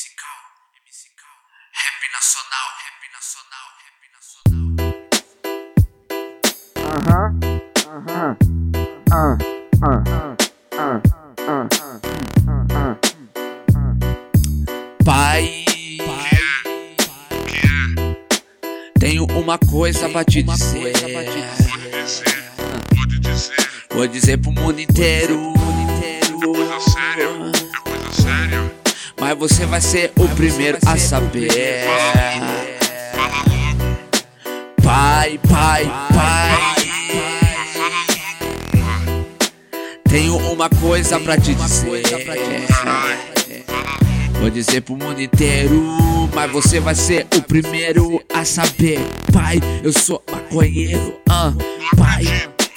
MC Cal, rap nacional, Pai, tenho uma coisa pra te dizer. Vou dizer pro mundo inteiro. Mas você vai ser o primeiro a saber. Pai, tenho uma coisa pra te dizer. Vou dizer pro mundo inteiro, mas você vai ser o primeiro a saber. Pai, eu sou maconheiro. Pai,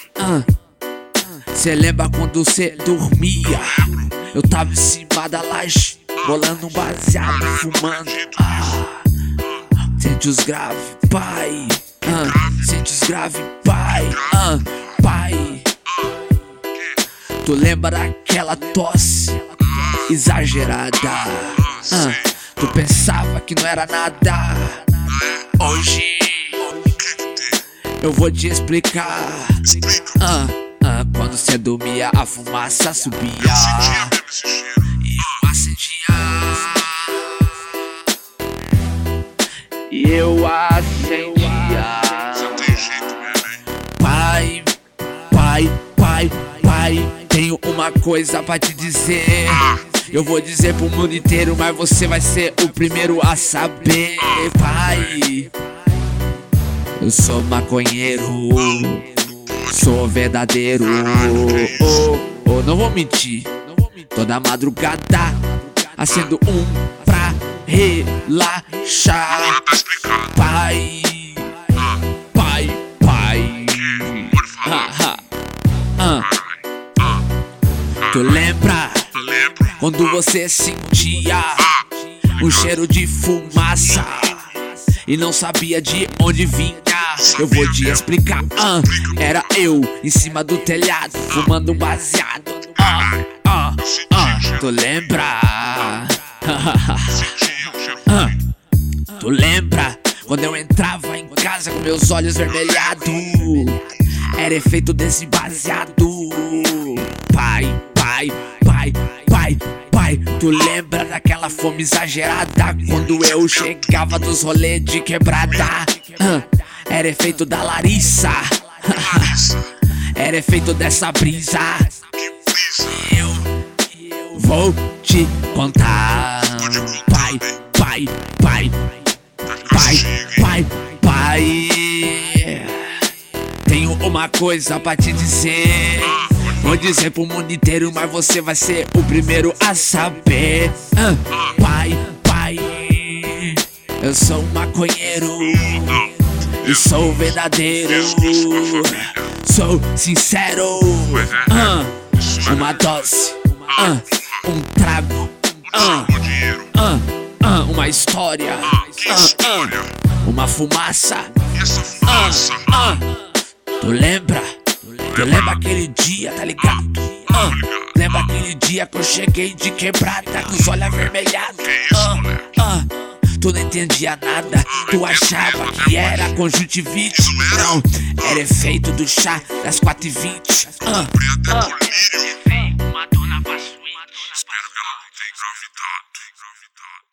cê lembra quando cê dormia? Eu tava em cima da laje, bolando um baseado, fumando. Sente os graves, pai. Sente os graves, pai. Pai, tu lembra daquela tosse exagerada? Tu pensava que não era nada. Hoje eu vou te explicar. Quando cê dormia, a fumaça subia e eu acendia. Pai, tenho uma coisa pra te dizer. Eu vou dizer pro mundo inteiro, mas você vai ser o primeiro a saber. Pai, eu sou maconheiro, sou verdadeiro. Não vou mentir. Toda madrugada acendo um pra relaxar. Pai, tu lembra quando você sentia um cheiro de fumaça e não sabia de onde vinha? Eu vou te explicar. Era eu em cima do telhado, fumando um baseado. Tu lembra? Tu lembra quando eu entrava em casa com meus olhos vermelhados? Era efeito desse baseado. Pai, tu lembra daquela fome exagerada quando eu chegava dos rolês de quebrada? Era efeito da Larissa. Era efeito dessa brisa. Eu vou te contar. Pai, tenho uma coisa pra te dizer. Vou dizer pro mundo inteiro, mas você vai ser o primeiro a saber. Pai, eu sou um maconheiro e sou verdadeiro. Sou sincero. Uma dose, um trago, uma história, uma fumaça. Tu lembra? Tu lembra aquele dia, tá ligado? Lembra aquele dia que eu cheguei de quebrada com os olhos avermelhados? Tu não entendia nada, tu achava que era conjuntivite. Não, era efeito do chá das 4h20. Uma dona pra suíte. Espero que ela não tenha engravidado.